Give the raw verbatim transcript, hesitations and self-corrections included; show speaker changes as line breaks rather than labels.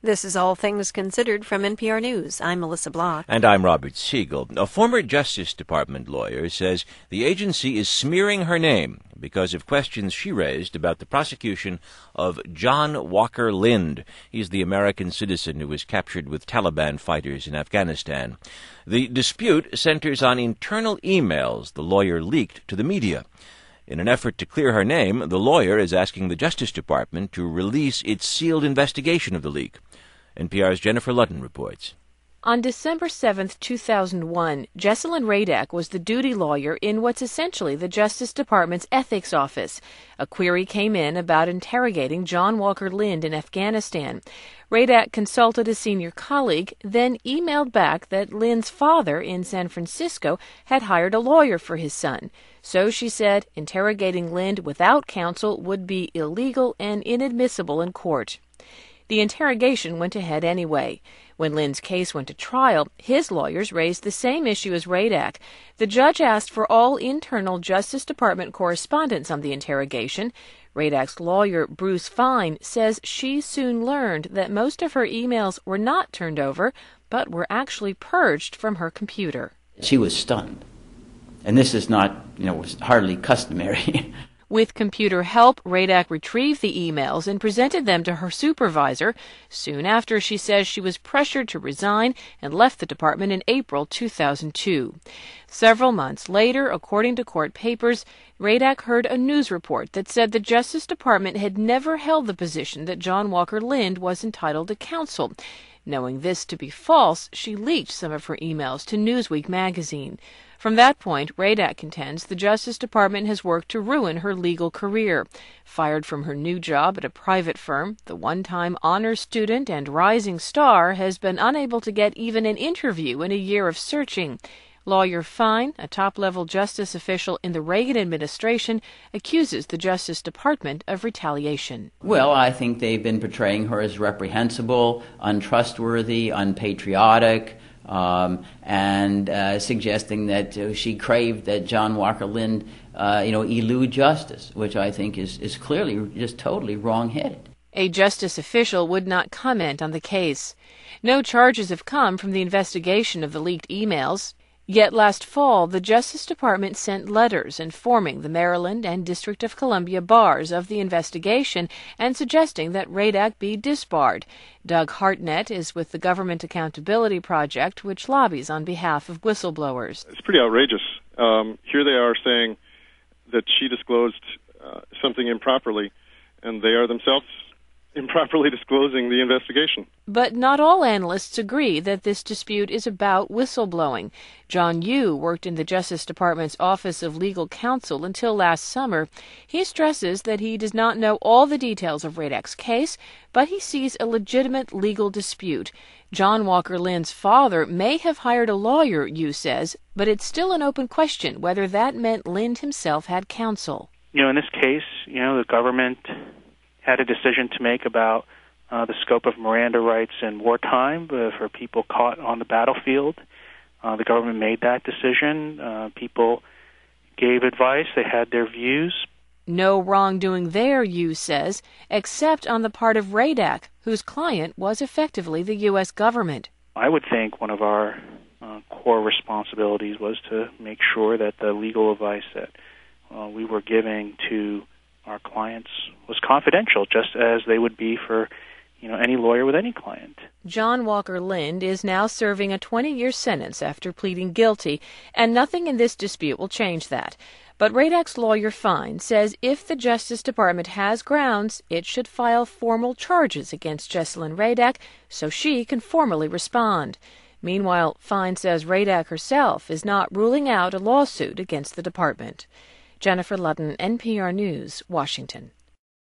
This is All Things Considered from N P R News. I'm Melissa Block.
And I'm Robert Siegel. A former Justice Department lawyer says the agency is smearing her name because of questions she raised about the prosecution of John Walker Lindh. He's the American citizen who was captured with Taliban fighters in Afghanistan. The dispute centers on internal emails the lawyer leaked to the media. In an effort to clear her name, the lawyer is asking the Justice Department to release its sealed investigation of the leak. N P R's Jennifer Ludden reports.
On December seventh, two thousand one, Jesselyn Radack was the duty lawyer in what's essentially the Justice Department's ethics office. A query came in about interrogating John Walker Lindh in Afghanistan. Radack consulted a senior colleague, then emailed back that Lindh's father in San Francisco had hired a lawyer for his son. So, she said, interrogating Lindh without counsel would be illegal and inadmissible in court. The interrogation went ahead anyway. When Lindh's case went to trial, his lawyers raised the same issue as Radack. The judge asked for all internal Justice Department correspondence on the interrogation. Radack's lawyer, Bruce Fein, says she soon learned that most of her emails were not turned over, but were actually purged from her computer.
She was stunned. And this is not, you know, hardly customary.
With computer help, Radack retrieved the emails and presented them to her supervisor. Soon after, she says she was pressured to resign and left the department in April two thousand two. Several months later, according to court papers, Radack heard a news report that said the Justice Department had never held the position that John Walker Lindh was entitled to counsel. Knowing this to be false, she leaked some of her emails to Newsweek magazine. From that point, Radack contends the Justice Department has worked to ruin her legal career. Fired from her new job at a private firm, the one-time honor student and rising star has been unable to get even an interview in a year of searching. Lawyer Fein, a top-level justice official in the Reagan administration, accuses the Justice Department of retaliation.
Well, I think they've been portraying her as reprehensible, untrustworthy, unpatriotic, um, and uh, suggesting that uh, she craved that John Walker Lindh, uh, you know, elude justice, which I think is, is clearly just totally wrong-headed.
A justice official would not comment on the case. No charges have come from the investigation of the leaked emails. Yet last fall, the Justice Department sent letters informing the Maryland and District of Columbia bars of the investigation and suggesting that Radack be disbarred. Doug Hartnett is with the Government Accountability Project, which lobbies on behalf of whistleblowers.
It's pretty outrageous. Um, here they are saying that she disclosed uh, something improperly, and they are themselves improperly disclosing the investigation.
But not all analysts agree that this dispute is about whistleblowing. John Yoo worked in the Justice Department's Office of Legal Counsel until last summer. He stresses that he does not know all the details of Radack's case, but he sees a legitimate legal dispute. John Walker Lindh's father may have hired a lawyer, Yoo says, but it's still an open question whether that meant Lindh himself had counsel.
You know, in this case, you know, the government had a decision to make about uh, the scope of Miranda rights in wartime uh, for people caught on the battlefield. Uh, the government made that decision. Uh, people gave advice. They had their views.
No wrongdoing there, Yoo says, except on the part of Radack, whose client was effectively the U S government.
I would think one of our uh, core responsibilities was to make sure that the legal advice that uh, we were giving to our clients was confidential, just as they would be for, you know, any lawyer with any client.
John Walker Lindh is now serving a twenty-year sentence after pleading guilty, and nothing in this dispute will change that. But Radack's lawyer Fein says if the Justice Department has grounds, it should file formal charges against Jesselyn Radack so she can formally respond. Meanwhile, Fein says Radack herself is not ruling out a lawsuit against the department. Jennifer Ludden, N P R News, Washington.